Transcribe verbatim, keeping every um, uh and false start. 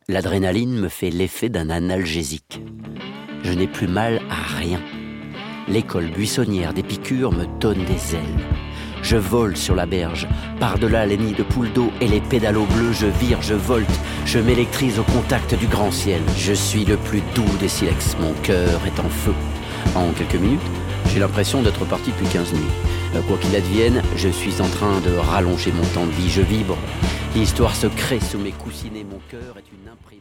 L'adrénaline me fait l'effet d'un analgésique. Je n'ai plus mal à rien. L'école buissonnière des piqûres me donne des ailes. Je vole sur la berge, par-delà les nids de poules d'eau et les pédalos bleus, je vire, je volte, je m'électrise au contact du grand ciel. Je suis le plus doux des silex, mon cœur est en feu. En quelques minutes, j'ai l'impression d'être parti depuis quinze nuits. Quoi qu'il advienne, je suis en train de rallonger mon temps de vie, je vibre. L'histoire se crée sous mes coussinets, mon cœur est une imprévue.